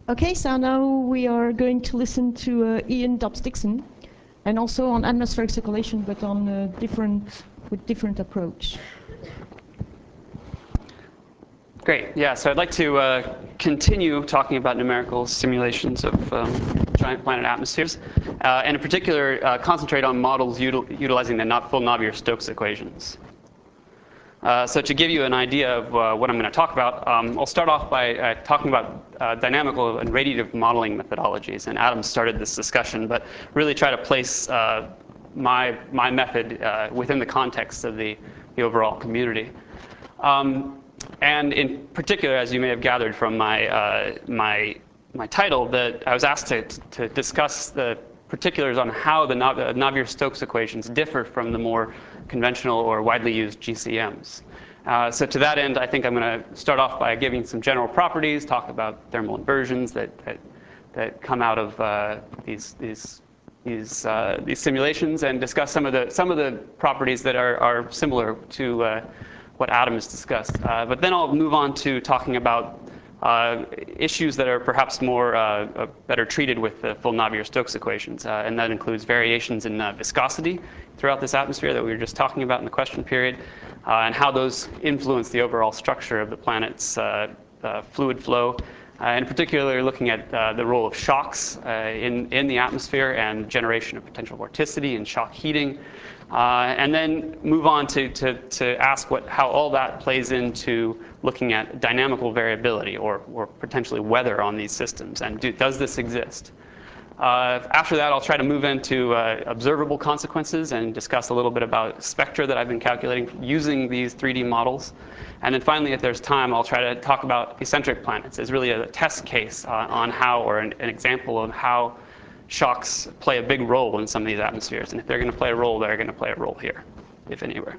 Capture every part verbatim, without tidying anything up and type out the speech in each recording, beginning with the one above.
Okay, so now we are going to listen to uh, Ian Dobbs-Dixon, and also on atmospheric circulation, but on uh, different, with different approach. Great, yeah, so I'd like to uh, continue talking about numerical simulations of um, giant planet atmospheres, uh, and in particular uh, concentrate on models util utilizing the not full Navier-Stokes equations. Uh, so to give you an idea of uh, what I'm going to talk about, um, I'll start off by uh, talking about uh, dynamical and radiative modeling methodologies. And Adam started this discussion, but really try to place uh, my, my method uh, within the context of the, the overall community. Um, and in particular, as you may have gathered from my, uh, my, my title, that I was asked to, to discuss the particulars on how the Navier-Stokes equations differ from the more conventional or widely used G C Ms. Uh, so to that end, I think I'm going to start off by giving some general properties, talk about thermal inversions that, that, that come out of uh, these, these, these, uh, these simulations, and discuss some of the, some of the properties that are, are similar to uh, what Adam has discussed. Uh, but then I'll move on to talking about Uh, issues that are perhaps more uh, uh, better treated with the full Navier-Stokes equations, uh, and that includes variations in uh, viscosity throughout this atmosphere that we were just talking about in the question period, uh, and how those influence the overall structure of the planet's uh, uh, fluid flow, uh, and particularly looking at uh, the role of shocks uh, in, in the atmosphere and generation of potential vorticity and shock heating. Uh, and then move on to, to, to ask what, how all that plays into looking at dynamical variability or, or potentially weather on these systems. And do, does this exist? Uh, after that, I'll try to move into uh, observable consequences and discuss a little bit about spectra that I've been calculating using these three D models. And then finally, if there's time, I'll try to talk about eccentric planets as really a test case uh, on how, or an, an example of how shocks play a big role in some of these atmospheres. And if they're going to play a role, they're going to play a role here, if anywhere.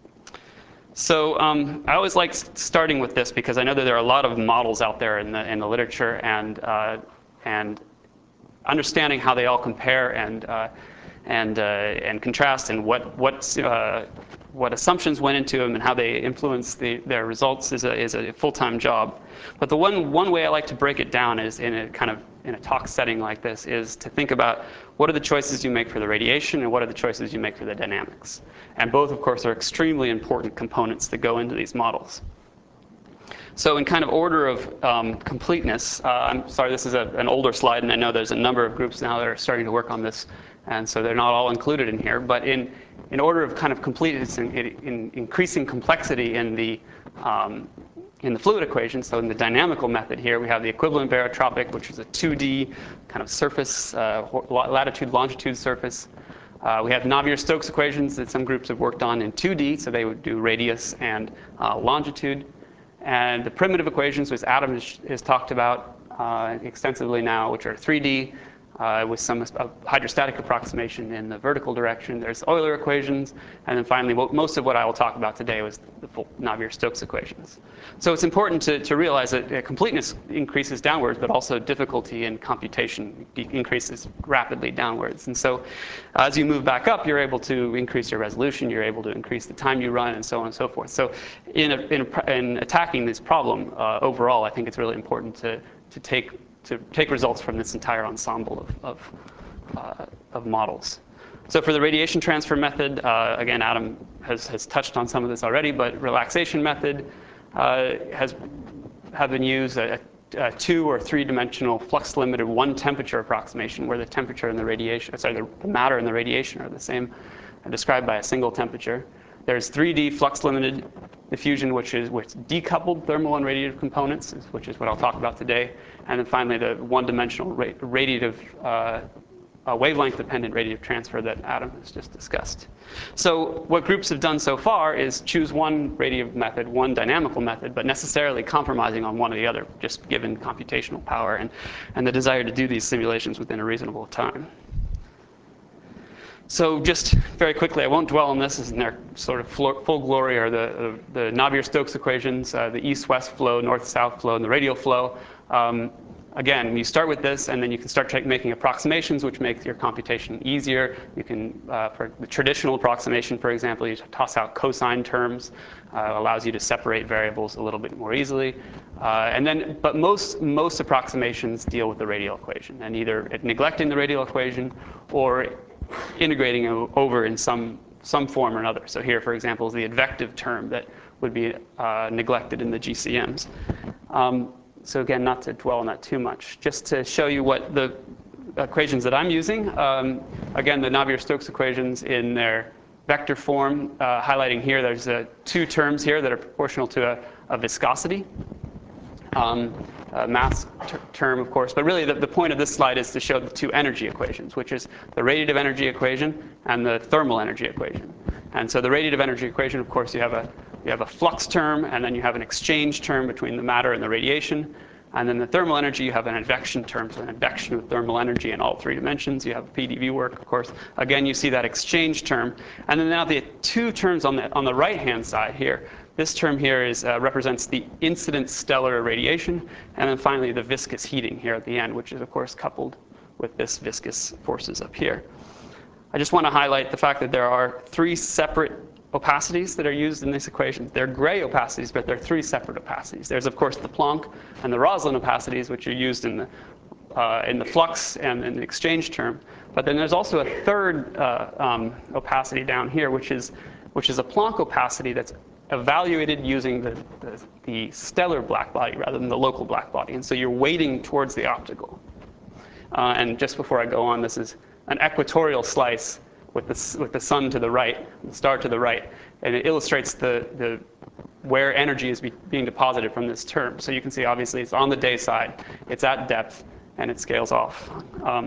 So um, I always like starting with this because I know that there are a lot of models out there in the, in the literature, and, uh, and understanding how they all compare and, uh, and, uh, and contrast, and what, what, uh, what assumptions went into them and how they influence the, their results is a, is a full-time job. But the one, one way I like to break it down is in a kind of in a talk setting like this is to think about what are the choices you make for the radiation and what are the choices you make for the dynamics. And both, of course, are extremely important components that go into these models. So in kind of order of um, completeness, uh, I'm sorry, this is a, an older slide, and I know there's a number of groups now that are starting to work on this, and so they're not all included in here. But in, in order of kind of completeness, in, in increasing complexity in the um, in the fluid equation, so in the dynamical method here, we have the equivalent barotropic, which is a two D kind of surface, uh, latitude, longitude surface. Uh, we have Navier-Stokes equations that some groups have worked on in two D, so they would do radius and uh, longitude. And the primitive equations, which Adam has, has talked about uh, extensively now, which are three D, uh, with some uh, hydrostatic approximation in the vertical direction. There's Euler equations. And then finally, most of what I will talk about today was the full Navier-Stokes equations. So it's important to, to realize that uh, completeness increases downwards, but also difficulty in computation increases rapidly downwards. And so as you move back up, you're able to increase your resolution. You're able to increase the time you run, and so on and so forth. So in, a, in, a, in attacking this problem uh, overall, I think it's really important to, to take to take results from this entire ensemble of, of, uh, of models. So for the radiation transfer method, uh, again, Adam has, has touched on some of this already, but relaxation method uh, has have been used, a, a two or three-dimensional flux-limited one-temperature approximation, where the temperature and the radiation, sorry, the, the matter and the radiation are the same, uh, described by a single temperature. There's three D flux-limited diffusion, which is which decoupled thermal and radiative components, which is what I'll talk about today. And then finally, the one-dimensional ra radiative, uh, uh, wavelength-dependent radiative transfer that Adam has just discussed. So what groups have done so far is choose one radiative method, one dynamical method, but necessarily compromising on one or the other, just given computational power and, and the desire to do these simulations within a reasonable time. So just very quickly, I won't dwell on this, as in their sort of full glory are the, the, the Navier-Stokes equations, uh, the east-west flow, north-south flow, and the radial flow. Um, again, you start with this, and then you can start making approximations, which makes your computation easier. You can, uh, for the traditional approximation, for example, you toss out cosine terms, uh, allows you to separate variables a little bit more easily. Uh, and then, but most most approximations deal with the radial equation, and either neglecting the radial equation or integrating it over in some some form or another. So here, for example, is the advective term that would be uh, neglected in the G C Ms. Um, So again, not to dwell on that too much, just to show you what the equations that I'm using. Um, again, the Navier-Stokes equations in their vector form, uh, highlighting here, there's uh, two terms here that are proportional to a, a viscosity. Um, a mass ter term, of course, but really the, the point of this slide is to show the two energy equations, which is the radiative energy equation and the thermal energy equation. And so the radiative energy equation, of course, you have a you have a flux term, and then you have an exchange term between the matter and the radiation. And then the thermal energy, you have an advection term, so an advection with thermal energy in all three dimensions. You have P D V work, of course. Again, you see that exchange term. And then now the two terms on the, on the right-hand side here. This term here is, uh, represents the incident stellar radiation. And then finally, the viscous heating here at the end, which is, of course, coupled with this viscous forces up here. I just want to highlight the fact that there are three separate opacities that are used in this equation. They're gray opacities, but they're three separate opacities. There's, of course, the Planck and the Roslin opacities, which are used in the, uh, in the flux and in the exchange term. But then there's also a third uh, um, opacity down here, which is, which is a Planck opacity that's evaluated using the, the, the stellar black body rather than the local black body. And so you're weighting towards the optical. Uh, and just before I go on, this is an equatorial slice with the, with the sun to the right, the star to the right. And it illustrates the, the, where energy is be, being deposited from this term. So you can see, obviously, it's on the day side, it's at depth, and it scales off um,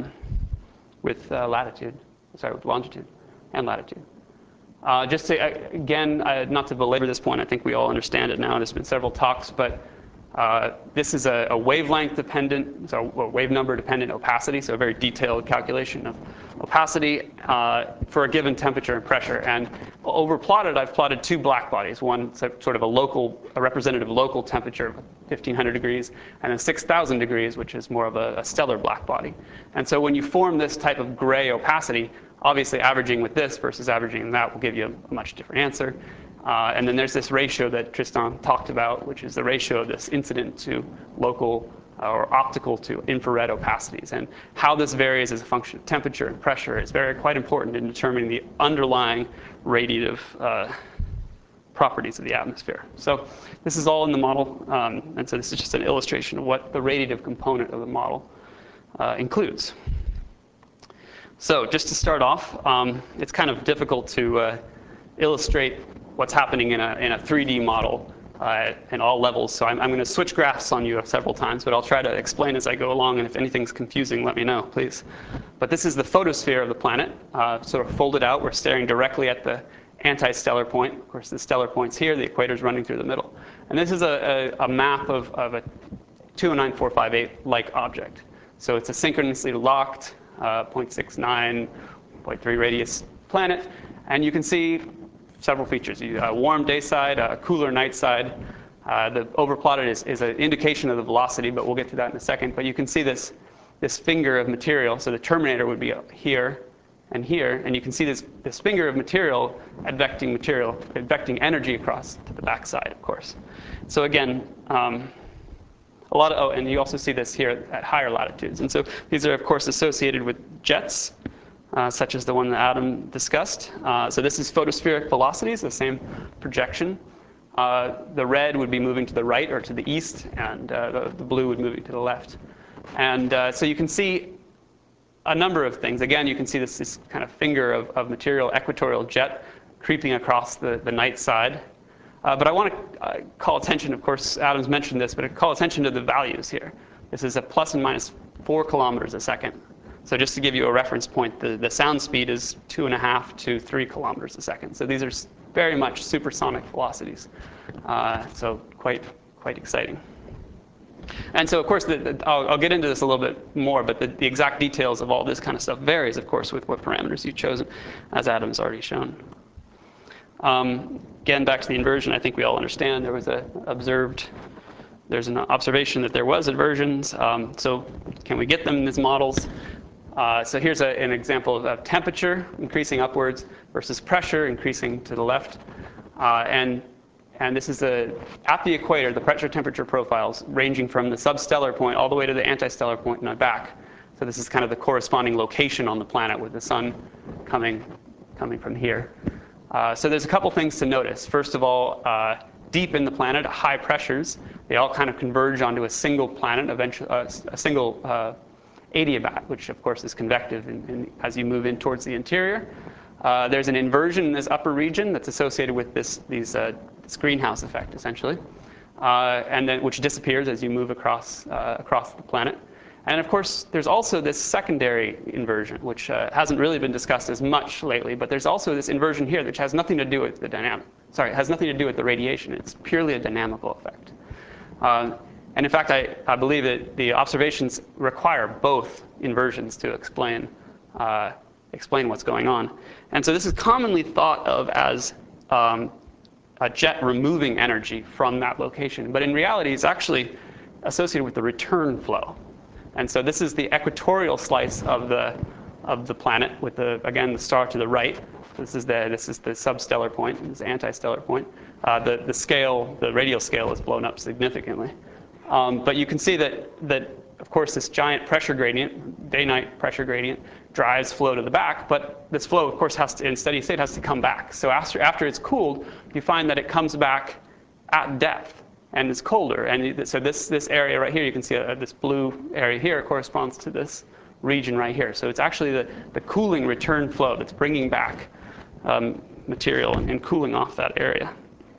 with uh, latitude, sorry, with longitude and latitude. Uh, just to, uh, again, uh, not to belabor this point, I think we all understand it now. There's been several talks, but Uh, this is a, a wavelength dependent, so a wave number dependent opacity, so a very detailed calculation of opacity uh, for a given temperature and pressure. And over plotted, I've plotted two black bodies, one sort of a local, a representative local temperature of fifteen hundred degrees, and then six thousand degrees, which is more of a, a stellar black body. And so when you form this type of gray opacity, obviously averaging with this versus averaging that will give you a much different answer. Uh, and then there's this ratio that Tristan talked about, which is the ratio of this incident to local uh, or optical to infrared opacities. And how this varies as a function of temperature and pressure is very quite important in determining the underlying radiative uh, properties of the atmosphere. So this is all in the model. Um, and so this is just an illustration of what the radiative component of the model uh, includes. So just to start off, um, it's kind of difficult to uh, illustrate what's happening in a, in a three D model uh, in all levels. So I'm, I'm going to switch graphs on you several times, but I'll try to explain as I go along, and if anything's confusing, let me know, please. But this is the photosphere of the planet, uh, sort of folded out. We're staring directly at the anti-stellar point. Of course, the stellar point's here. The equator's running through the middle. And this is a, a, a map of, of a two oh nine four five eight-like object. So it's a synchronously locked uh, zero point six nine, zero point three radius planet. And you can see several features. A warm day side, a cooler night side. Uh, the overplotted is, is an indication of the velocity, but we'll get to that in a second. But you can see this, this finger of material. So the terminator would be here and here. And you can see this, this finger of material advecting material, advecting energy across to the backside, of course. So again, um, a lot of, oh, and you also see this here at higher latitudes. And so these are, of course, associated with jets. Uh, such as the one that Adam discussed. Uh, so this is photospheric velocities, the same projection. Uh, the red would be moving to the right or to the east, and uh, the, the blue would be moving to the left. And uh, so you can see a number of things. Again, you can see this, this kind of finger of, of material, equatorial jet, creeping across the, the night side. Uh, but I want to uh, call attention, of course, Adam's mentioned this, but I call attention to the values here. This is a plus and minus four kilometers a second. So just to give you a reference point, the, the sound speed is two and a half to three kilometers a second. So these are very much supersonic velocities. Uh, so quite, quite exciting. And so, of course, the, the, I'll, I'll get into this a little bit more, but the, the exact details of all this kind of stuff varies, of course, with what parameters you've chosen, as Adam's already shown. Um, again, back to the inversion, I think we all understand there was an observed there's an observation that there was inversions. Um, so can we get them in these models? Uh, so here's a, an example of temperature increasing upwards versus pressure increasing to the left. Uh, and, and this is a, at the equator, the pressure temperature profiles ranging from the substellar point all the way to the antistellar point and back. So this is kind of the corresponding location on the planet with the sun coming, coming from here. Uh, so there's a couple things to notice. First of all, uh, deep in the planet, high pressures, they all kind of converge onto a single planet, eventually, uh, a single uh, adiabat, which of course is convective in, in, as you move in towards the interior. Uh, there's an inversion in this upper region that's associated with this, these, uh, this greenhouse effect, essentially, uh, and then which disappears as you move across, uh, across the planet. And of course, there's also this secondary inversion, which uh, hasn't really been discussed as much lately, but there's also this inversion here, which has nothing to do with the dynamic. Sorry, it has nothing to do with the radiation. It's purely a dynamical effect. Uh, and in fact, I, I believe that the observations require both inversions to explain, uh, explain what's going on. And so this is commonly thought of as um, a jet removing energy from that location. But in reality, it's actually associated with the return flow. And so this is the equatorial slice of the, of the planet with, the, again, the star to the right. This is the, this is the substellar point, this antistellar point. Uh, the, the scale, the radial scale is blown up significantly. Um, but you can see that, that, of course, this giant pressure gradient, day-night pressure gradient, drives flow to the back. But this flow, of course, has to, in steady state, has to come back. So after, after it's cooled, you find that it comes back at depth. And it's colder. And so this, this area right here, you can see uh, this blue area here corresponds to this region right here. So it's actually the, the cooling return flow that's bringing back um, material and, and cooling off that area.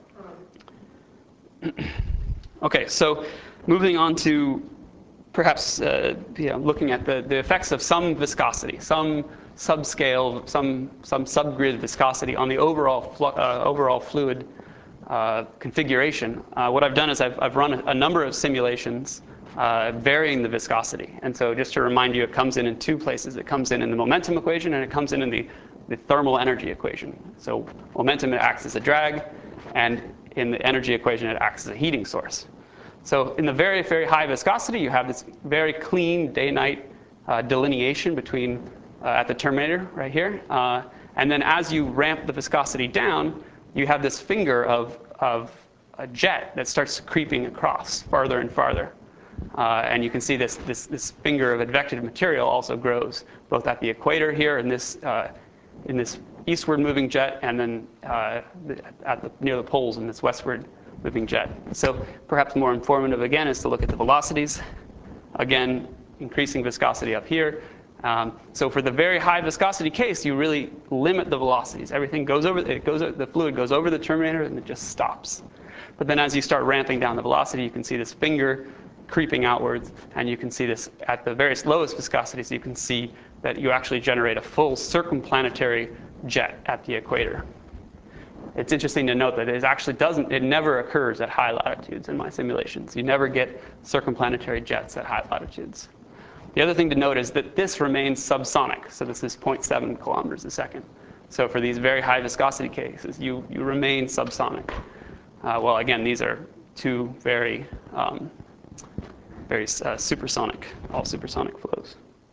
OK, so moving on to perhaps uh, you know, looking at the, the effects of some viscosity, some subscale, some, some subgrid viscosity on the overall, uh, overall fluid Uh, configuration. Uh, what I've done is I've, I've run a, a number of simulations uh, varying the viscosity. And so just to remind you, it comes in in two places. It comes in in the momentum equation, and it comes in in the, the thermal energy equation. So momentum, it acts as a drag, and in the energy equation, it acts as a heating source. So in the very, very high viscosity, you have this very clean day-night uh, delineation between uh, at the terminator right here. Uh, and then as you ramp the viscosity down, you have this finger of, of a jet that starts creeping across farther and farther. Uh, and you can see this, this, this finger of advected material also grows, both at the equator here in this, uh, in this eastward moving jet, and then uh, at the, near the poles in this westward moving jet. So perhaps more informative, again, is to look at the velocities. Again, increasing viscosity up here. Um, so for the very high viscosity case, you really limit the velocities. Everything goes over, it goes, the fluid goes over the terminator and it just stops. But then as you start ramping down the velocity, you can see this finger creeping outwards, and you can see this at the various lowest viscosities, you can see that you actually generate a full circumplanetary jet at the equator. It's interesting to note that it actually doesn't, it never occurs at high latitudes in my simulations. You never get circumplanetary jets at high latitudes. The other thing to note is that this remains subsonic. So this is zero point seven kilometers a second. So for these very high viscosity cases, you, you remain subsonic. Uh, well, again, these are two very, um, very uh, supersonic, all supersonic flows.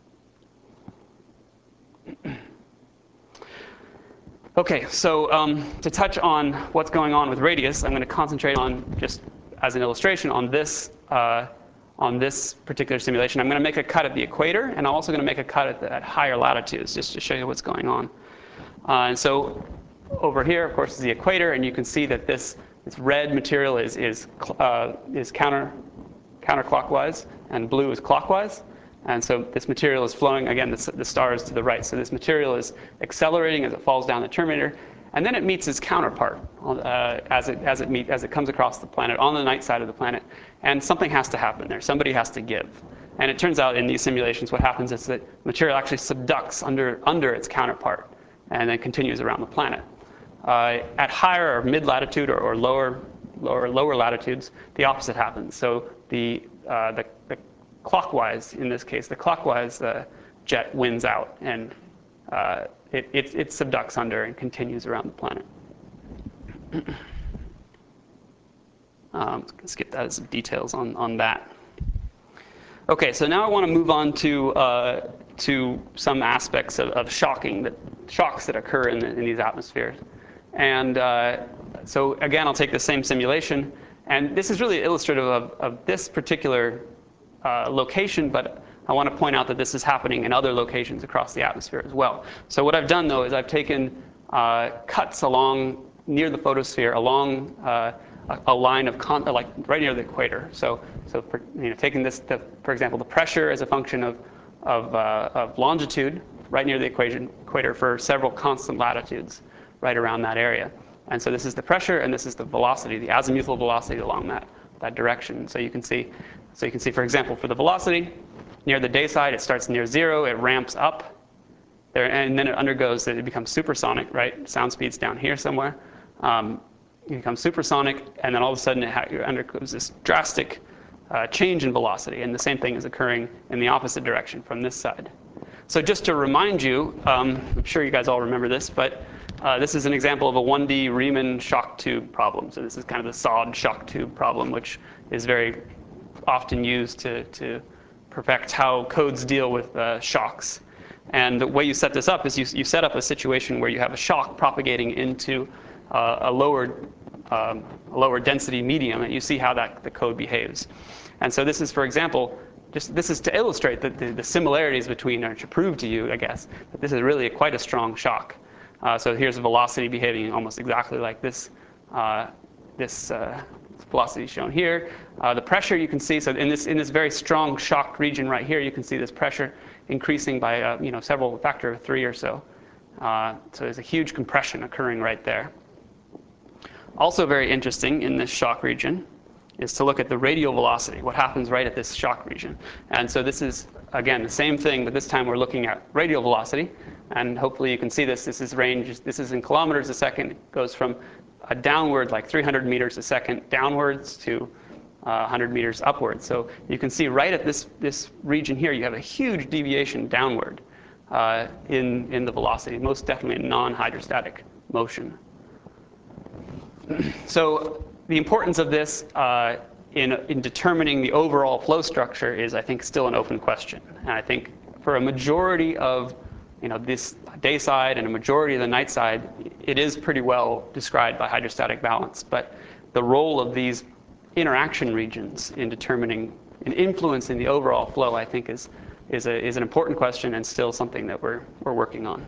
OK, so um, to touch on what's going on with radius, I'm going to concentrate on, just as an illustration, on this uh, on this particular simulation. I'm going to make a cut at the equator, and I'm also going to make a cut at, the, at higher latitudes, just to show you what's going on. Uh, and so over here, of course, is the equator, and you can see that this, this red material is, is, uh, is counter, counterclockwise, and blue is clockwise. And so this material is flowing, again, the, the star is to the right. So this material is accelerating as it falls down the terminator. And then it meets its counterpart uh, as, it, as, it meet, as it comes across the planet, on the night side of the planet. And something has to happen there. Somebody has to give. And it turns out in these simulations, what happens is that material actually subducts under, under its counterpart and then continues around the planet. Uh, at higher or mid-latitude or, or lower, lower, lower latitudes, the opposite happens. So the, uh, the, the clockwise, in this case, the clockwise uh, jet wins out. And uh, it, it, it subducts under and continues around the planet. Um, skip that as details on, on that. Okay, so now I want to move on to, uh, to some aspects of, of shocking, that, shocks that occur in, the, in these atmospheres. And uh, so again, I'll take the same simulation. And this is really illustrative of, of this particular uh, location, but I want to point out that this is happening in other locations across the atmosphere as well. So what I've done, though, is I've taken uh, cuts along near the photosphere, along uh, a, a line of, con like right near the equator. So, so for, you know, taking this, the, for example, the pressure as a function of, of, uh, of longitude right near the equation, equator for several constant latitudes right around that area. And so this is the pressure, and this is the velocity, the azimuthal velocity along that, that direction. So you can see, so you can see, for example, for the velocity, near the day side, it starts near zero, it ramps up, there, and then it undergoes, it becomes supersonic, right? Sound speed's down here somewhere. Um, it becomes supersonic, and then all of a sudden it undergoes this drastic uh, change in velocity, and the same thing is occurring in the opposite direction from this side. So just to remind you, um, I'm sure you guys all remember this, but uh, this is an example of a one D Riemann shock tube problem. So this is kind of the S O D shock tube problem, which is very often used to, to perfect how codes deal with uh, shocks. And the way you set this up is you, you set up a situation where you have a shock propagating into uh, a lower, um, a lower density medium, and you see how that the code behaves. And so this is, for example, just this is to illustrate the, the, the similarities between, or to prove to you, I guess, that this is really a, quite a strong shock. Uh, so here's velocity behaving almost exactly like this. Uh, this uh, velocity shown here. Uh, the pressure you can see, so in this in this very strong shocked region right here, you can see this pressure increasing by uh, you know several factor of three or so. Uh, so there's a huge compression occurring right there. Also very interesting in this shock region is to look at the radial velocity, what happens right at this shock region. And so this is, again, the same thing, but this time we're looking at radial velocity. And hopefully you can see this. This is range, this is in kilometers a second. It goes from a downward, like three hundred meters a second, downwards to uh, one hundred meters upwards. So you can see right at this, this region here, you have a huge deviation downward uh, in, in the velocity, most definitely in non-hydrostatic motion. So the importance of this uh, in, in determining the overall flow structure is, I think, still an open question. And I think for a majority of you know, this day side and a majority of the night side, it is pretty well described by hydrostatic balance. But the role of these interaction regions in determining and influencing the overall flow, I think, is, is, a, is an important question and still something that we're, we're working on.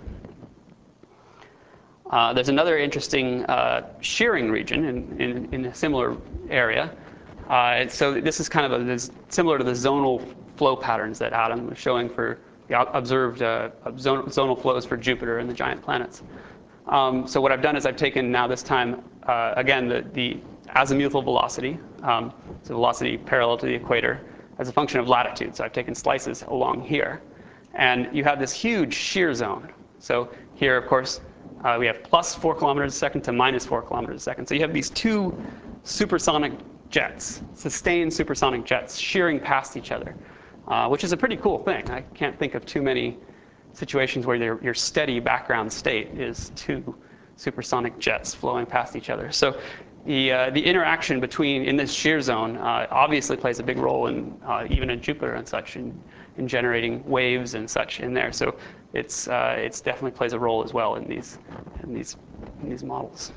Uh, there's another interesting uh, shearing region in, in, in a similar area. Uh, so this is kind of a, this, similar to the zonal flow patterns that Adam was showing for the observed uh, zonal, zonal flows for Jupiter and the giant planets. Um, so what I've done is I've taken now this time, uh, again, the, the azimuthal velocity, um, so velocity parallel to the equator, as a function of latitude. So I've taken slices along here. And you have this huge shear zone. So here, of course, Uh, we have plus four kilometers a second to minus four kilometers a second. So you have these two supersonic jets, sustained supersonic jets, shearing past each other, uh, which is a pretty cool thing. I can't think of too many situations where your steady background state is two supersonic jets flowing past each other. So the, uh, the interaction between, in this shear zone, uh, obviously plays a big role in, uh, even in Jupiter and such, in, in generating waves and such in there. So it's, uh, it's definitely plays a role as well in these, in these, in these models.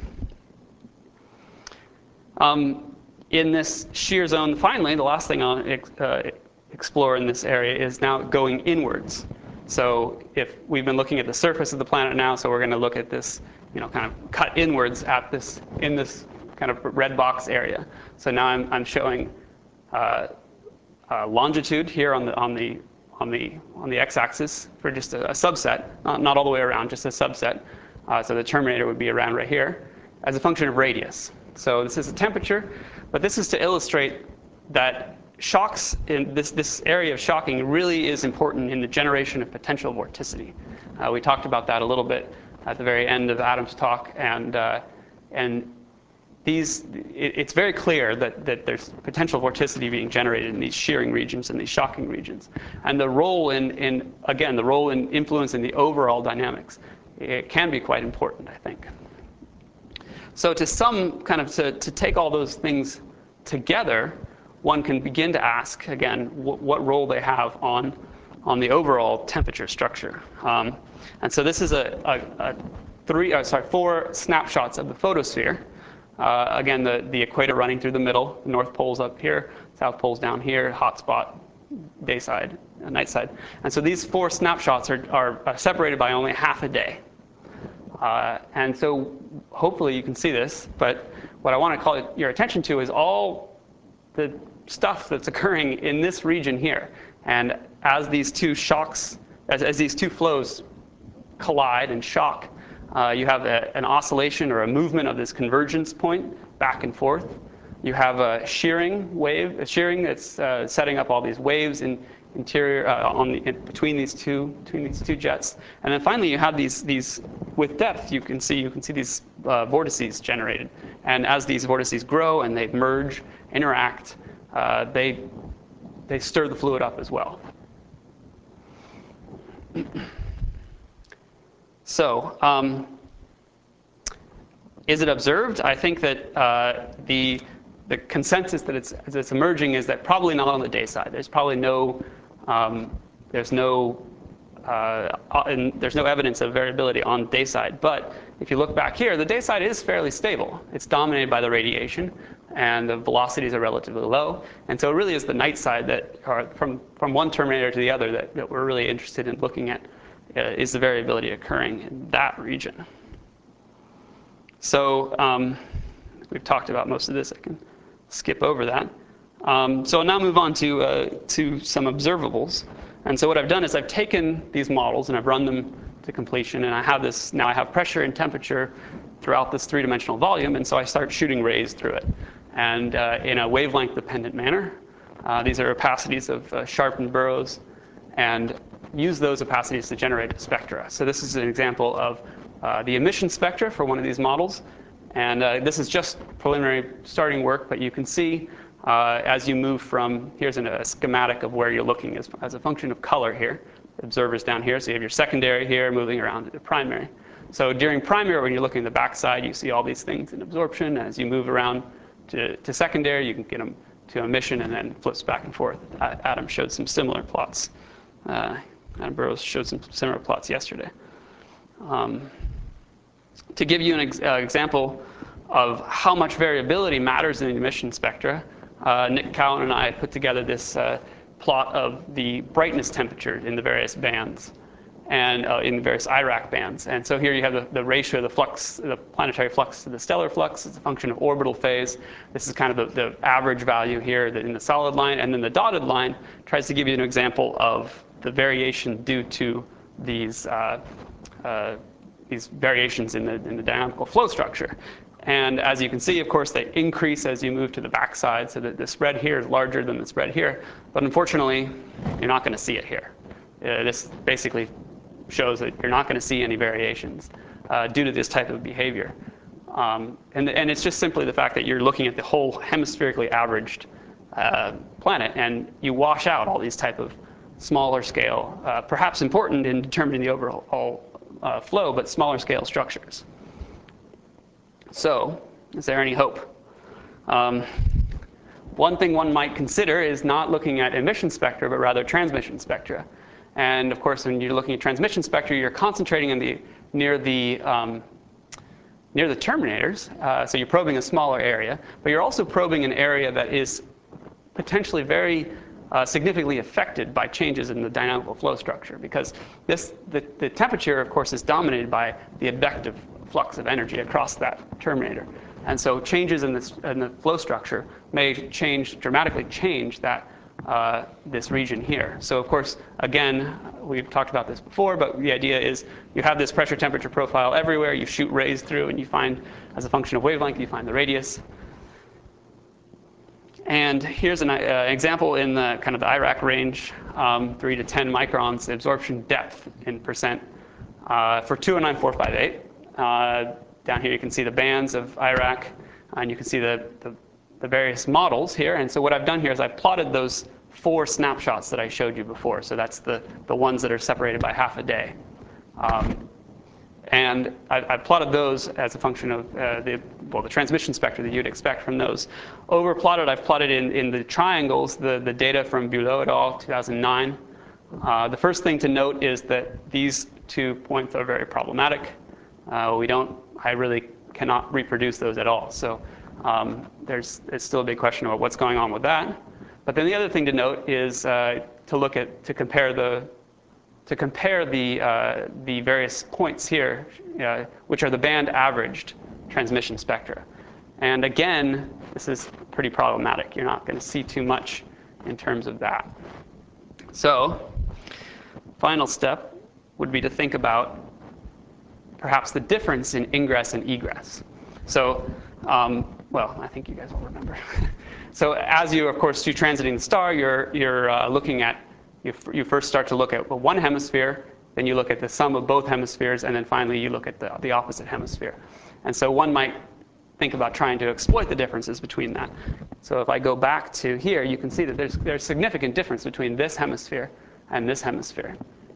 Um, in this shear zone, finally, the last thing I'll uh, explore in this area is now going inwards. So if we've been looking at the surface of the planet now, so we're going to look at this, you know, kind of cut inwards at this, in this kind of red box area. So now I'm, I'm showing uh, uh, longitude here on the, on the, on the, on the x-axis for just a, a subset, not, not all the way around, just a subset. Uh, so the terminator would be around right here as a function of radius. So this is the temperature, but this is to illustrate that shocks in this, this area of shocking really is important in the generation of potential vorticity. Uh, we talked about that a little bit at the very end of Adam's talk, and, uh, and these, it, it's very clear that, that there's potential vorticity being generated in these shearing regions and these shocking regions. And the role in, in, again, the role in influencing the overall dynamics, it can be quite important, I think. So to some kind of, to, to take all those things together, one can begin to ask, again, wh what role they have on, on the overall temperature structure. Um, and so this is a, a, a three, uh, sorry, four snapshots of the photosphere. Uh, again, the, the equator running through the middle, the North Pole's up here, South Pole's down here, hot spot, day side, uh, night side. And so these four snapshots are, are separated by only half a day. Uh, and so hopefully you can see this, but what I want to call your attention to is all the stuff that's occurring in this region here. And as these two shocks, as, as these two flows collide and shock, uh, you have a, an oscillation or a movement of this convergence point back and forth. You have a shearing wave, a shearing that's uh, setting up all these waves in interior uh, on the, in between these two between these two jets, and then finally you have these these with depth. You can see you can see these uh, vortices generated, and as these vortices grow and they merge, interact, uh, they they stir the fluid up as well. So, um, is it observed? I think that uh, the the consensus that it's, that it's emerging is that probably not on the day side. There's probably no um, there's no uh, and there's no evidence of variability on day side. But if you look back here, the day side is fairly stable. It's dominated by the radiation, and the velocities are relatively low. And so it really is the night side that, are from from one terminator to the other, that, that we're really interested in looking at. Uh, is the variability occurring in that region? So um, we've talked about most of this. I can skip over that. Um, so I'll now move on to uh, to some observables. And so what I've done is I've taken these models and I've run them to completion, and I have this now. I have pressure and temperature throughout this three-dimensional volume, and so I start shooting rays through it, and uh, in a wavelength-dependent manner. Uh, these are opacities of uh, sharpened burrows, and use those opacities to generate spectra. So this is an example of uh, the emission spectra for one of these models. And uh, this is just preliminary starting work, but you can see uh, as you move from, here's an, a schematic of where you're looking as, as a function of color here. Observers down here, so you have your secondary here moving around to the primary. So during primary, when you're looking at the backside, you see all these things in absorption. As you move around to, to secondary, you can get them to emission and then flips back and forth. Adam showed some similar plots. Uh, Adam Burrows showed some similar plots yesterday. Um, to give you an ex uh, example of how much variability matters in the emission spectra, uh, Nick Cowan and I put together this uh, plot of the brightness temperature in the various bands, and uh, in the various I RAC bands. And so here you have the, the ratio of the flux, the planetary flux to the stellar flux. It's a function of orbital phase. This is kind of the, the average value here in the solid line, and then the dotted line tries to give you an example of the variation due to these uh, uh, these variations in the in the dynamical flow structure. And as you can see, of course, they increase as you move to the backside, so that the spread here is larger than the spread here. But unfortunately, you're not going to see it here. Uh, this basically shows that you're not going to see any variations uh, due to this type of behavior. Um, and, and it's just simply the fact that you're looking at the whole hemispherically averaged uh, planet, and you wash out all these type of smaller scale, uh, perhaps important in determining the overall uh, flow, but smaller scale structures. So, is there any hope? Um, one thing one might consider is not looking at emission spectra, but rather transmission spectra. And of course, when you're looking at transmission spectra, you're concentrating in the near the um, near the terminators. Uh, so you're probing a smaller area, but you're also probing an area that is potentially very uh, significantly affected by changes in the dynamical flow structure, because this the, the temperature, of course, is dominated by the advective flux of energy across that terminator. And so changes in, this, in the flow structure may change, dramatically change that, uh, this region here. So of course, again, we've talked about this before, but the idea is you have this pressure temperature profile everywhere, you shoot rays through, and you find, as a function of wavelength, you find the radius. And here's an uh, example in the kind of the I RAC range, um, three to ten microns, the absorption depth in percent uh, for two oh nine four five eight. Uh, down here you can see the bands of I RAC, and you can see the, the, the various models here. And so what I've done here is I've plotted those four snapshots that I showed you before. So that's the, the ones that are separated by half a day. Um, And I, I plotted those as a function of uh, the, well, the transmission spectra that you'd expect from those. Over plotted, I've plotted in, in the triangles the, the data from Bulow et al., two thousand nine. Uh, the first thing to note is that these two points are very problematic. Uh, we don't, I really cannot reproduce those at all. So um, there's it's still a big question about what's going on with that. But then the other thing to note is uh, to look at, to compare the, to compare the, uh, the various points here, uh, which are the band averaged transmission spectra. And again, this is pretty problematic. You're not going to see too much in terms of that. So, final step would be to think about perhaps the difference in ingress and egress. So, um, well, I think you guys will remember. So as you, of course, you transiting the star, you're, you're uh, looking at, you, f you first start to look at well, one hemisphere, then you look at the sum of both hemispheres, and then finally you look at the, the opposite hemisphere. And so one might think about trying to exploit the differences between that. So if I go back to here, you can see that there's, there's significant difference between this hemisphere and this hemisphere.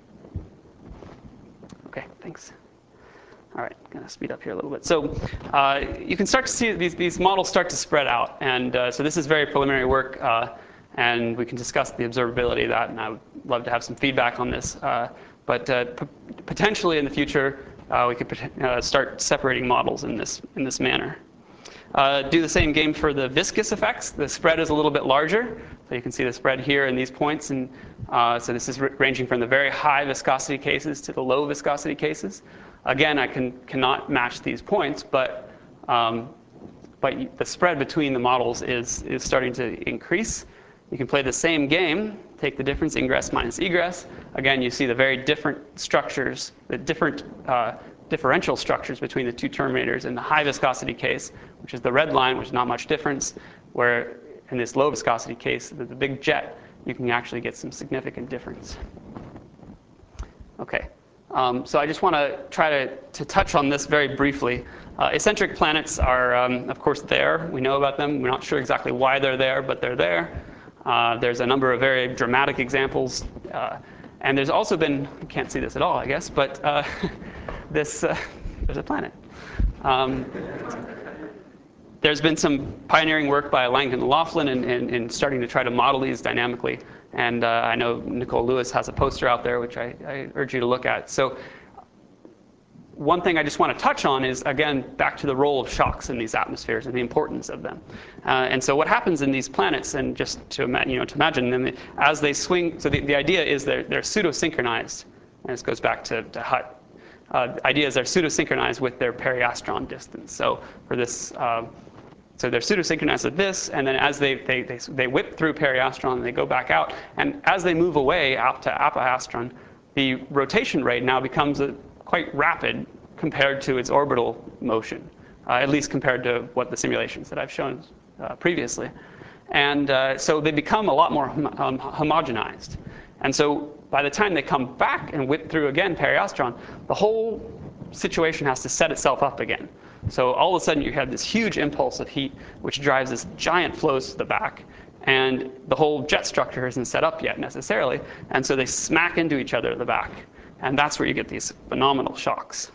Okay, thanks. All right, I'm going to speed up here a little bit. So uh, you can start to see these, these models start to spread out. And uh, so this is very preliminary work, uh, and we can discuss the observability of that, and I would love to have some feedback on this. Uh, but uh, p potentially in the future, uh, we could uh, start separating models in this, in this manner. Uh, do the same game for the viscous effects. The spread is a little bit larger. So you can see the spread here in these points. And uh, so this is ranging from the very high viscosity cases to the low viscosity cases. Again, I can, cannot match these points, but, um, but the spread between the models is, is starting to increase. You can play the same game, take the difference, ingress minus egress. Again, you see the very different structures, the different uh, differential structures between the two terminators in the high viscosity case, which is the red line, which is not much difference, where in this low viscosity case, the, the big jet, you can actually get some significant difference. Okay. Um, so I just want to try to, to touch on this very briefly. Uh, eccentric planets are, um, of course, there. We know about them. We're not sure exactly why they're there, but they're there. Uh, there's a number of very dramatic examples. Uh, and there's also been, you can't see this at all, I guess, but uh, this, uh, there's a planet. Um, there's been some pioneering work by Langdon and Laughlin in, in, in starting to try to model these dynamically. And uh, I know Nicole Lewis has a poster out there, which I, I urge you to look at. So one thing I just want to touch on is, again, back to the role of shocks in these atmospheres and the importance of them. Uh, and so what happens in these planets, and just to, you know, to imagine them, as they swing, so the, the idea is they're, they're pseudo-synchronized. And this goes back to, to Hutt. Uh, the idea is they're pseudo-synchronized with their periastron distance. So for this, uh, so they're pseudo-synchronized with this, and then as they, they, they, they whip through periastron, they go back out. And as they move away out to apoastron, the rotation rate now becomes a, quite rapid compared to its orbital motion, uh, at least compared to what the simulations that I've shown uh, previously. And uh, so they become a lot more hom um, homogenized. And so by the time they come back and whip through again periastron, the whole situation has to set itself up again. So all of a sudden you have this huge impulse of heat which drives this giant flows to the back. And the whole jet structure isn't set up yet necessarily. And so they smack into each other at the back. And that's where you get these phenomenal shocks.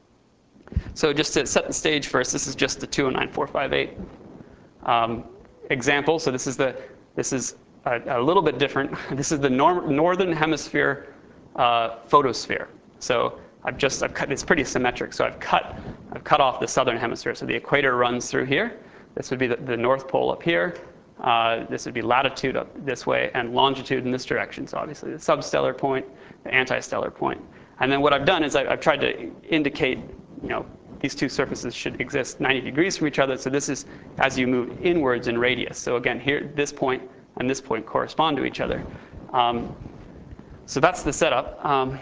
So just to set the stage first, this is just the two oh nine four five eight um, example. So this is, the, this is a, a little bit different. This is the nor northern hemisphere uh, photosphere. So I've just, I've cut, it's pretty symmetric. So I've cut, I've cut off the southern hemisphere. So the equator runs through here. This would be the, the North Pole up here. Uh, this would be latitude up this way and longitude in this direction. So obviously the substellar point, the antistellar point. And then what I've done is I, I've tried to indicate, you know, these two surfaces should exist ninety degrees from each other. So this is as you move inwards in radius. So again, here, this point and this point correspond to each other. Um, so that's the setup. Um,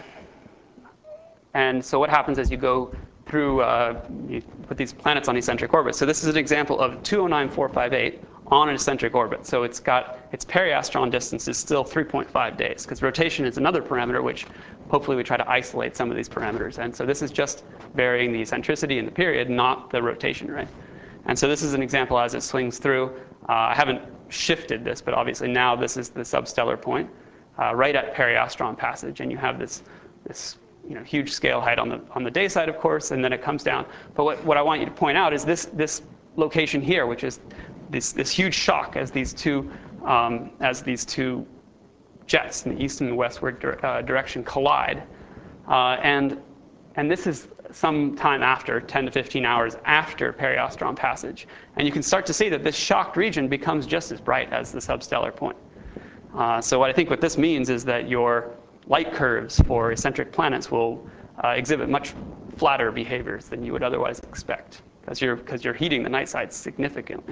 and so what happens as you go through, uh, you put these planets on eccentric orbits. So this is an example of two oh nine four five eight on an eccentric orbit. So it's got, its periastron distance is still three point five days, because rotation is another parameter which hopefully we try to isolate some of these parameters. And so this is just varying the eccentricity in the period, not the rotation rate. And so this is an example as it swings through. Uh, I haven't shifted this, but obviously now this is the substellar point, uh, right at periastron passage. And you have this, this you know, huge scale height on the on the day side, of course, and then it comes down. But what, what I want you to point out is this this location here, which is this this huge shock as these two um, as these two jets in the east and westward dir uh, direction collide, uh, and and this is some time after, ten to fifteen hours after periastron passage, and you can start to see that this shocked region becomes just as bright as the substellar point. Uh, so what I think what this means is that your light curves for eccentric planets will uh, exhibit much flatter behaviors than you would otherwise expect, because you're because you're heating the night side significantly.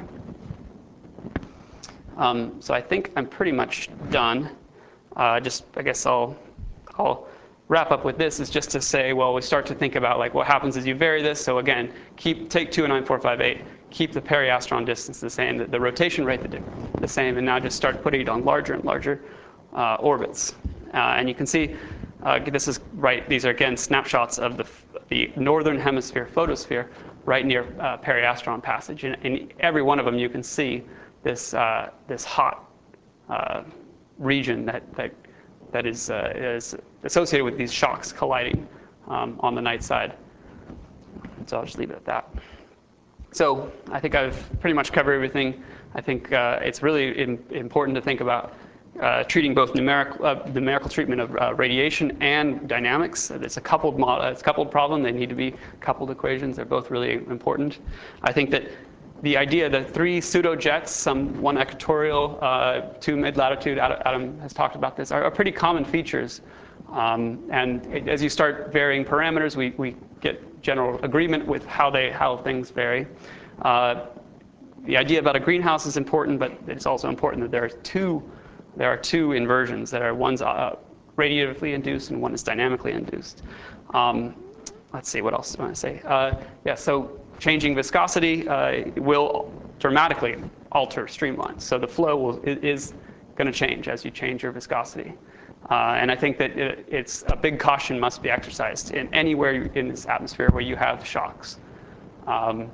Um, so I think I'm pretty much done. Uh, just I guess I'll I'll wrap up with this is just to say, well, we start to think about like what happens as you vary this. So again, keep take two and nine four five eight, keep the periastron distance the same, the, the rotation rate the, the same, and now just start putting it on larger and larger uh, orbits. Uh, and you can see uh, this is right. These are again snapshots of the the northern hemisphere photosphere right near uh, periastron passage. And in every one of them, you can see this uh, this hot uh, region that that that is uh, is associated with these shocks colliding um, on the night side. So I'll just leave it at that. So I think I've pretty much covered everything. I think uh, it's really im important to think about uh, treating both numerical, uh, numerical treatment of uh, radiation and dynamics. It's a coupled model, it's a coupled problem. They need to be coupled equations. They're both really important. I think that the idea that three pseudo-jets, some one equatorial, uh, two mid-latitude, Adam has talked about this, are, are pretty common features. Um, and it, as you start varying parameters, we, we get general agreement with how they how things vary. Uh, the idea about a greenhouse is important, but it's also important that there are two there are two inversions that are one's uh, radiatively induced and one is dynamically induced. Um, let's see, what else do I want to say? Uh, yeah, so changing viscosity uh, will dramatically alter streamlines. So the flow will, is going to change as you change your viscosity. Uh, and I think that it, it's a big caution must be exercised in anywhere in this atmosphere where you have shocks. Um,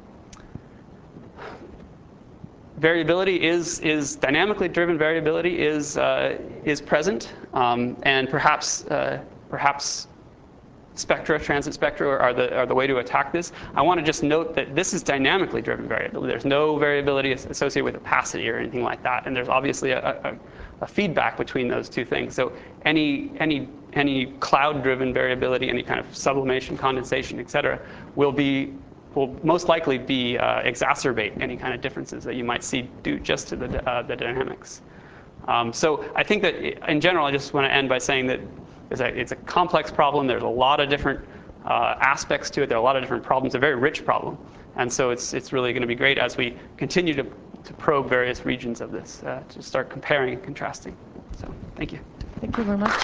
variability is is dynamically driven variability is uh, is present, um, and perhaps uh, perhaps spectra, transit spectra, are the are the way to attack this. I want to just note that this is dynamically driven variability. There's no variability associated with opacity or anything like that, and there's obviously a, a, a feedback between those two things. So any any any cloud-driven variability, any kind of sublimation, condensation, et cetera, will be will most likely be uh, exacerbate any kind of differences that you might see due just to the uh, the dynamics. Um, so I think that in general, I just want to end by saying that it's a, it's a complex problem. There's a lot of different uh, aspects to it. There are a lot of different problems. It's a very rich problem, and so it's it's really going to be great as we continue to to probe various regions of this uh, to start comparing and contrasting. So thank you. Thank you very much.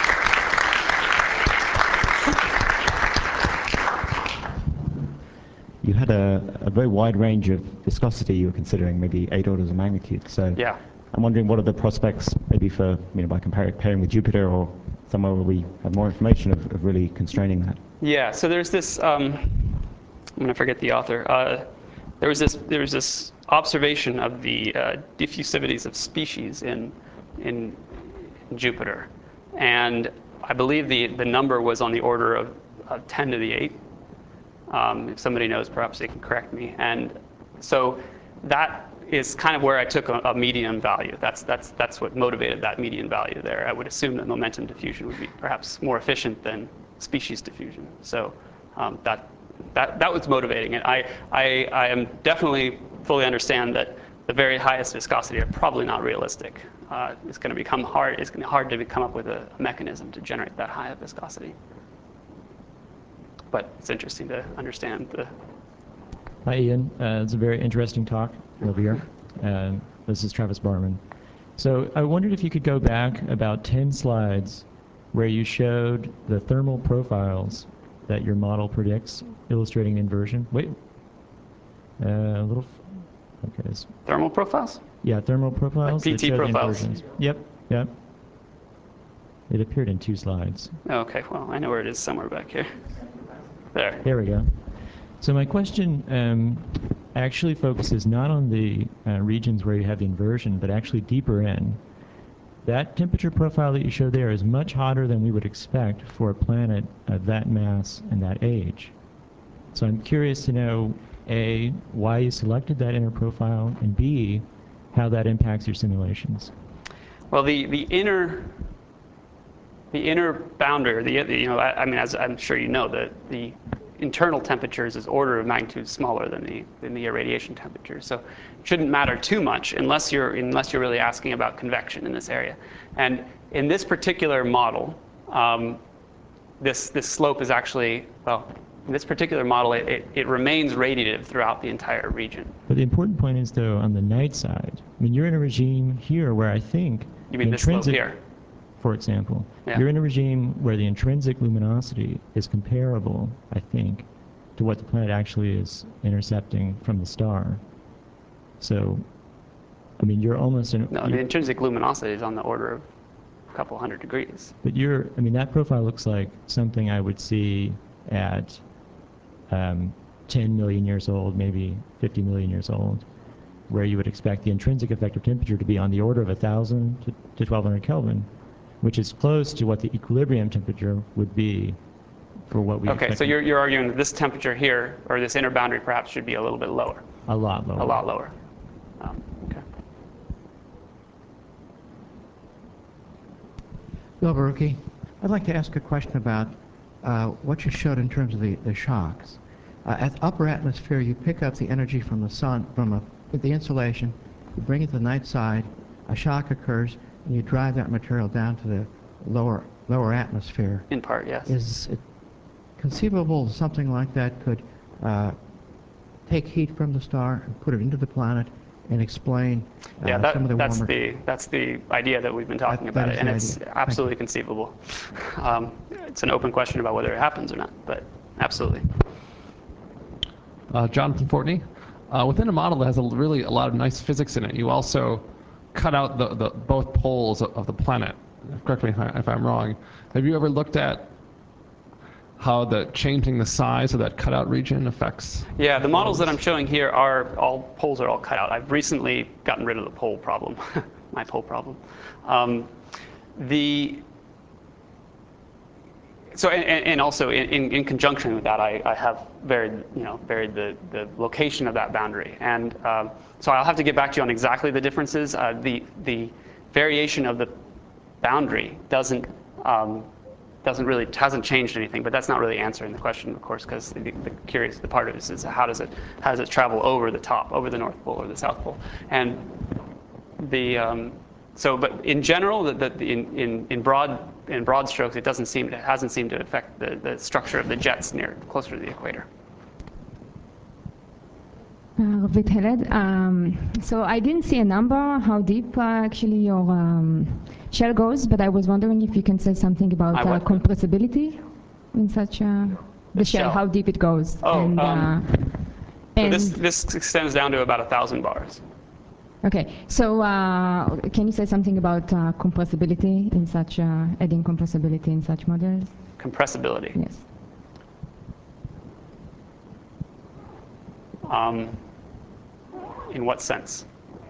You had a, a very wide range of viscosity you were considering, maybe eight orders of magnitude. So yeah. I'm wondering what are the prospects, maybe for, you know, by comparing, comparing with Jupiter or somewhere where we have more information of, of really constraining that? Yeah. So there's this. Um, I'm going to forget the author. Uh, there was this. There was this observation of the uh, diffusivities of species in in Jupiter, and I believe the the number was on the order of, of ten to the eight. Um, if somebody knows, perhaps they can correct me. And so that is kind of where I took a, a median value. That's that's that's what motivated that median value there. I would assume that momentum diffusion would be perhaps more efficient than species diffusion. So um, that that that was motivating it. I I I am definitely fully understand that the very highest viscosity are probably not realistic. Uh, it's going to become hard. It's going to be hard to come up with a, a mechanism to generate that high of viscosity. But it's interesting to understand the. Hi, Ian. Uh, it's a very interesting talk over here. And this is Travis Barman. So I wondered if you could go back about ten slides where you showed the thermal profiles that your model predicts, illustrating inversion. Wait. Uh, a little. Okay. Thermal profiles? Yeah, thermal profiles. Like P T that show profiles. The inversions. Yep. Yep. It appeared in two slides. Okay. Well, I know where it is, somewhere back here. There. There we go. So my question um, actually focuses not on the uh, regions where you have the inversion, but actually deeper in. that temperature profile that you show there is much hotter than we would expect for a planet of that mass and that age. So I'm curious to know, A, why you selected that inner profile, and B, how that impacts your simulations. Well, the, the inner the inner boundary, or the, the you know, I, I mean, as I'm sure you know, the the internal temperatures is order of magnitude smaller than the than the irradiation temperature. So it shouldn't matter too much unless you're unless you're really asking about convection in this area. And in this particular model, um, this this slope is actually, well, in this particular model, it, it, it remains radiative throughout the entire region. But the important point is, though, on the night side, I mean, you're in a regime here where I think You mean this slope here? For example, Yeah. you're in a regime where the intrinsic luminosity is comparable, I think, to what the planet actually is intercepting from the star. So, I mean, you're almost in... No, the intrinsic luminosity is on the order of a couple hundred degrees. But you're, I mean, that profile looks like something I would see at um, ten million years old, maybe fifty million years old, where you would expect the intrinsic effective temperature to be on the order of one thousand to, to twelve hundred Kelvin, which is close to what the equilibrium temperature would be for what we Okay, expect. so you're, you're arguing that this temperature here, or this inner boundary perhaps, should be a little bit lower. A lot lower. A lot lower. Um, okay. Bill Barucki, I'd like to ask a question about uh, what you showed in terms of the, the shocks. Uh, at the upper atmosphere, you pick up the energy from the sun, from a, the insulation, you bring it to the night side, a shock occurs, and you drive that material down to the lower lower atmosphere. In part, yes. Is it conceivable something like that could uh, take heat from the star and put it into the planet and explain uh, yeah, that, some of the that's warmer... the that's the idea that we've been talking That- about, that it, and is it's the idea. absolutely conceivable. Um, it's an open question about whether it happens or not, but absolutely. Uh, Jonathan Fortney. Uh, within a model that has a, really a lot of nice physics in it, you also cut out the, the both poles of, of the planet. Correct me if, I, if I'm wrong. Have you ever looked at how the changing the size of that cutout region affects? Yeah, the models that I'm showing here are all poles are all cut out. I've recently gotten rid of the pole problem, my pole problem. Um, the So, and, and also in, in, in conjunction with that, I, I have varied, you know, varied the, the location of that boundary. And um, so I'll have to get back to you on exactly the differences. Uh, the, the variation of the boundary doesn't, um, doesn't really, hasn't changed anything, but that's not really answering the question, of course, because the, the curious, the part of this is how does it, how does it travel over the top, over the North Pole or the South Pole? And the, um, So, but in general, the, the, in, in, in broad in broad strokes, it doesn't seem to, hasn't seemed to affect the, the structure of the jets near closer to the equator. Uh, Ravit Heled. Um, so I didn't see a number how deep uh, actually your um, shell goes, but I was wondering if you can say something about uh, compressibility in such a, the, the shell, shell, how deep it goes. Oh, and, um, uh, so and this this extends down to about a thousand bars. Okay, so uh, can you say something about uh, compressibility in such, uh, adding compressibility in such models? Compressibility? Yes. Um, in what sense?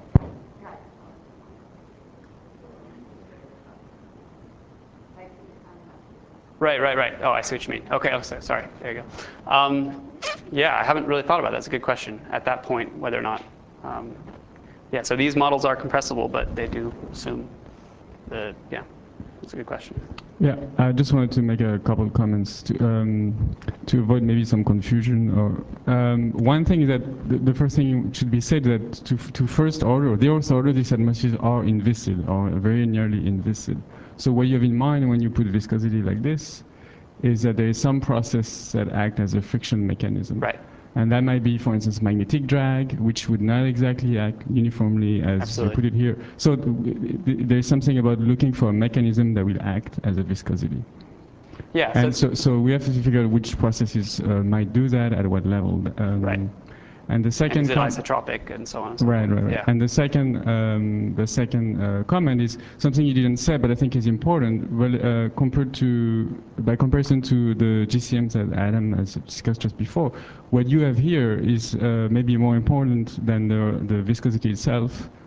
Right, right, right. Oh, I see what you mean. Okay, oh, sorry. There you go. Um, yeah, I haven't really thought about that. That's a good question. At that point, whether or not... Um, Yeah, so these models are compressible, but they do assume the, yeah, that's a good question. Yeah, I just wanted to make a couple of comments to, um, to avoid maybe some confusion. Or um, one thing is that the, the first thing should be said that to, to first order, the earth order, these atmospheres are inviscid, or very nearly inviscid. So what you have in mind when you put viscosity like this is that there is some process that acts as a friction mechanism. Right. And that might be, for instance, magnetic drag, which would not exactly act uniformly as Absolutely. you put it here. So there's something about looking for a mechanism that will act as a viscosity. Yeah. And so, so, so we have to figure out which processes uh, might do that at what level. Um, right. And the second and is it isotropic and so on and so right, forth. right, right. Yeah. And the second, um, the second uh, comment is something you didn't say, but I think is important. Well, uh, compared to, by comparison to the G C Ms that Adam has discussed just before, what you have here is uh, maybe more important than the the viscosity itself,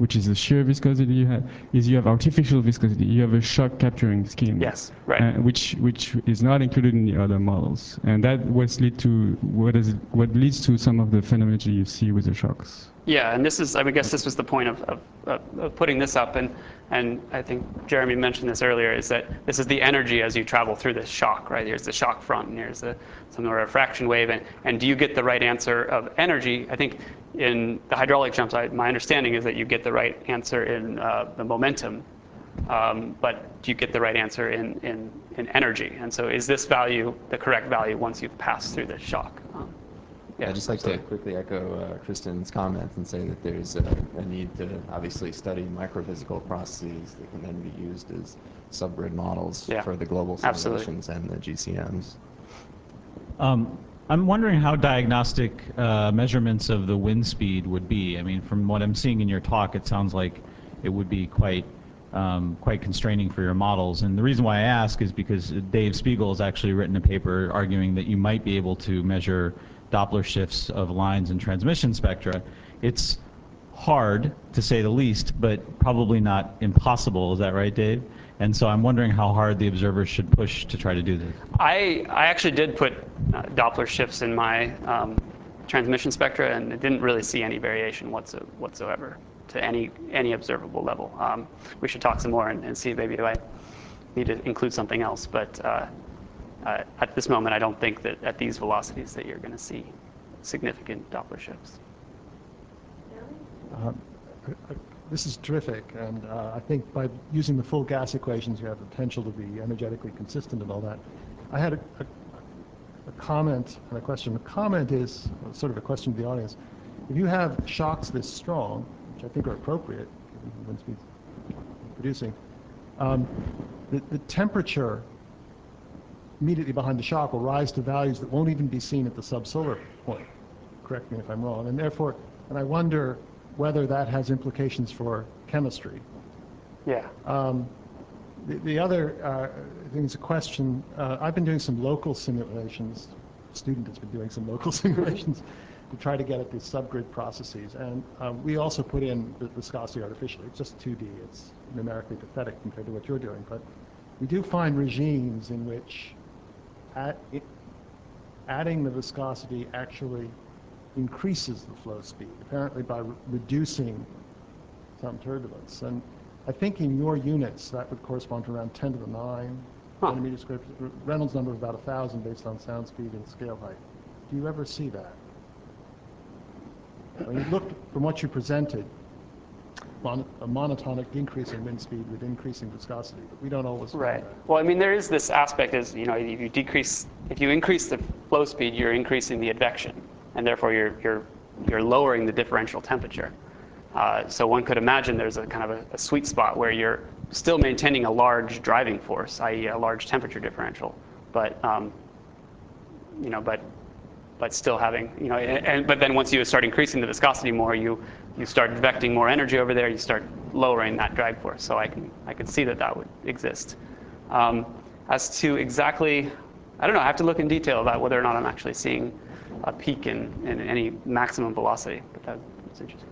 which is the shear viscosity you have, is you have artificial viscosity. You have a shock capturing scheme. Yes, right. Uh, which which is not included in the other models, and that was lead to what is what leads to some of the phenomena you see with the shocks. Yeah, and this is, I guess this was the point of, of, of putting this up, and, and I think Jeremy mentioned this earlier, is that this is the energy as you travel through this shock, right? Here's the shock front, and here's the, some refraction wave, and, and do you get the right answer of energy? I think in the hydraulic jumps, I, my understanding is that you get the right answer in uh, the momentum, um, but do you get the right answer in, in, in energy? And so is this value the correct value once you've passed through the shock? Um, Yeah, I'd just like to quickly echo uh, Kristen's comments and say that there's a, a need to obviously study microphysical processes that can then be used as subgrid models yeah, for the global simulations absolutely. and the G C Ms. Um, I'm wondering how diagnostic uh, measurements of the wind speed would be. I mean, from what I'm seeing in your talk, it sounds like it would be quite um, quite constraining for your models. And the reason why I ask is because Dave Spiegel has actually written a paper arguing that you might be able to measure Doppler shifts of lines and transmission spectra. It's hard, to say the least, but probably not impossible. Is that right, Dave? And so I'm wondering how hard the observers should push to try to do this. I, I actually did put uh, Doppler shifts in my um, transmission spectra, and it didn't really see any variation whatso whatsoever to any, any observable level. Um, we should talk some more and, and see maybe if I need to include something else. But uh, Uh, at this moment, I don't think that at these velocities that you're going to see significant Doppler shifts. Um, this is terrific, and uh, I think by using the full gas equations, you have the potential to be energetically consistent and all that. I had a, a, a comment and a question. The comment is sort of a question to the audience. If you have shocks this strong, which I think are appropriate, given the wind speeds producing, um, the, the temperature immediately behind the shock will rise to values that won't even be seen at the subsolar point. Correct me if I'm wrong. And therefore, and I wonder whether that has implications for chemistry. Yeah. Um, the, the other uh, thing is a question. Uh, I've been doing some local simulations. A student has been doing some local simulations to try to get at these subgrid processes. And um, we also put in the viscosity artificially. It's just two D. It's numerically pathetic compared to what you're doing. But we do find regimes in which At it, adding the viscosity actually increases the flow speed, apparently by re reducing some turbulence. And I think in your units, that would correspond to around ten to the nine huh. centimeters squared. Reynolds number of about one thousand based on sound speed and scale height. Do you ever see that? When you looked from what you presented, Mon a monotonic increase in wind speed with increasing viscosity, but we don't always find right. that. Well, I mean, there is this aspect is, you know, if you decrease, if you increase the flow speed, you're increasing the advection, and therefore you're you're you're lowering the differential temperature. Uh, so one could imagine there's a kind of a, a sweet spot where you're still maintaining a large driving force, that is, a large temperature differential, but um, you know, but but still having, you know, and, and but then once you start increasing the viscosity more, you you start advecting more energy over there. You start lowering that drag force. So I can I can see that that would exist. Um, as to exactly, I don't know. I have to look in detail about whether or not I'm actually seeing a peak in, in any maximum velocity. But that, that's interesting.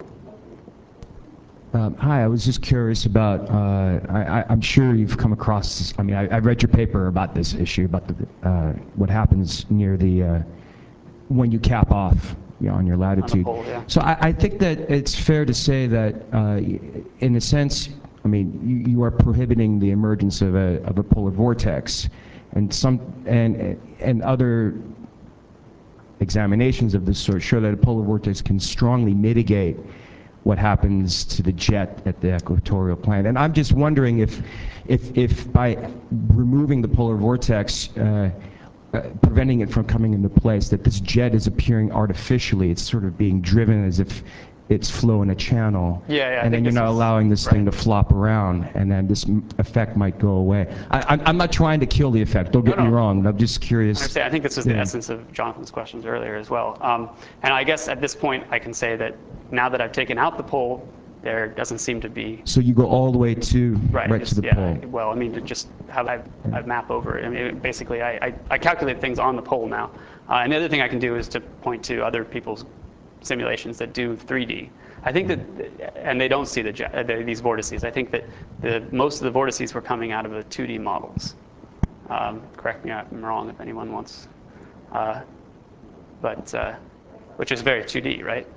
Um, hi, I was just curious about, uh, I, I'm sure you've come across this, I mean, I, I read your paper about this issue, about the, uh, what happens near the, uh, when you cap off, you know, on your latitude. On the pole, yeah. So I, I think that it's fair to say that, uh, in a sense, I mean, you, you are prohibiting the emergence of a, of a polar vortex, and some, and, and other examinations of this sort show that a polar vortex can strongly mitigate what happens to the jet at the equatorial plane. And I'm just wondering if, if, if by removing the polar vortex, uh, uh, preventing it from coming into place, that this jet is appearing artificially. It's sort of being driven as if it's flowing a channel. Yeah, yeah, I and then think you're this not is- allowing this right. thing to flop around, and then this m effect might go away. I, I'm, I'm not trying to kill the effect, don't get No, me no. wrong. I'm just I curious. understand. I think this was the Yeah. essence of Jonathan's questions earlier as well. Um, and I guess at this point, I can say that now that I've taken out the pole, there doesn't seem to be So you go all the way to, right, right just- to the yeah, pole. Well, I mean, to just have I, I map over it. I mean, basically, I, I, I calculate things on the pole now. Uh, and the other thing I can do is to point to other people's simulations that do three D. I think that, and they don't see the, jet, the these vortices. I think that the most of the vortices were coming out of the two D models. Um, correct me if I'm wrong if anyone wants, uh, but uh, which is very two D, right?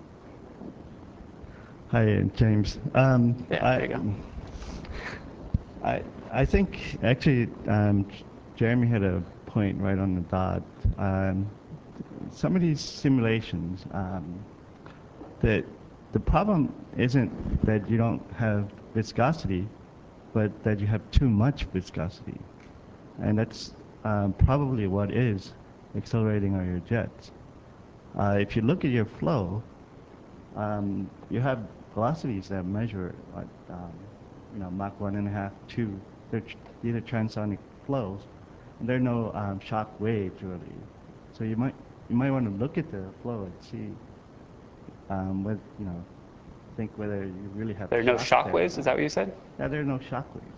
Hi, James. Um, yeah, I, there you go. I I think actually um, Jeremy had a point right on the dot. Um, some of these simulations, um, that the problem isn't that you don't have viscosity, but that you have too much viscosity. And that's um, probably what is accelerating all your jets. Uh, if you look at your flow, um, you have velocities that measure, like, um, you know, Mach one and a half, two. They're tr these are transonic flows, and there are no um, shock waves really. So you might you might want to look at the flow and see, um, what you know, think whether you really have. There are no shock waves. Is that what you said? Yeah, there are no shock waves.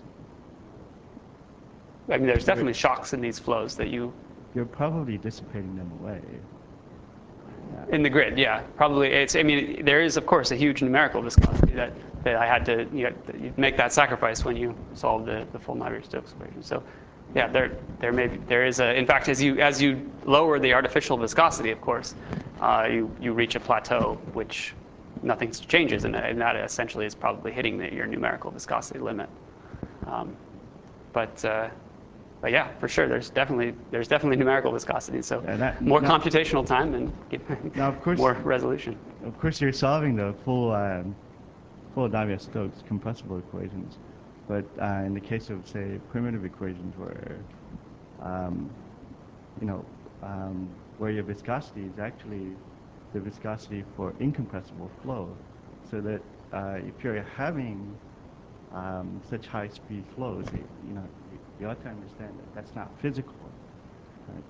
I mean, there's definitely shocks in these flows that you. You're probably dissipating them away. Yeah. In the grid, yeah, probably. It's. I mean, there is of course a huge numerical viscosity that, that I had to you, know, you make that sacrifice when you solve the, the full Navier-Stokes equation. So, yeah, there there may be, there is a. In fact, as you as you lower the artificial viscosity, of course, uh, you you reach a plateau which nothing changes, and, and that essentially is probably hitting the, your numerical viscosity limit. Um, but. Uh, But yeah, for sure, there's definitely there's definitely numerical viscosity. So yeah, that, more no, computational time and now of course, more resolution. Of course, you're solving the full um, full Navier-Stokes compressible equations, but uh, in the case of say primitive equations where um, you know um, where your viscosity is actually the viscosity for incompressible flow, so that uh, if you're having um, such high speed flows, it, you know. You ought to understand that that's not physical. Right?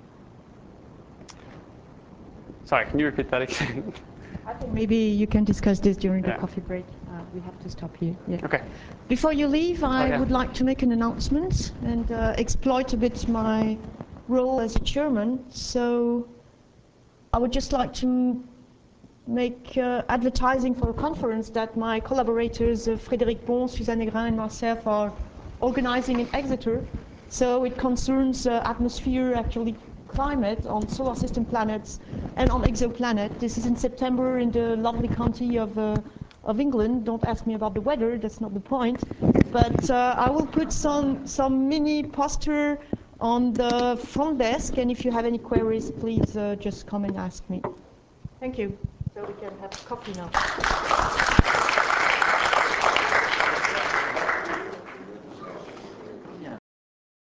Sorry, can you repeat that again? I think maybe you can discuss this during yeah. the coffee break. Uh, we have to stop here. Yeah. Okay. Before you leave, I oh, yeah. would like to make an announcement and uh, exploit a bit my role as a chairman. So I would just like to make uh, advertising for a conference that my collaborators uh, Frédéric Bon, Suzanne Aigrin, and myself are organizing in Exeter. So it concerns uh, atmosphere, actually climate on solar system planets and on exoplanet. This is in September in the lovely county of, uh, of England. Don't ask me about the weather, that's not the point. But uh, I will put some, some mini poster on the front desk, and if you have any queries, please uh, just come and ask me. Thank you. So we can have coffee now.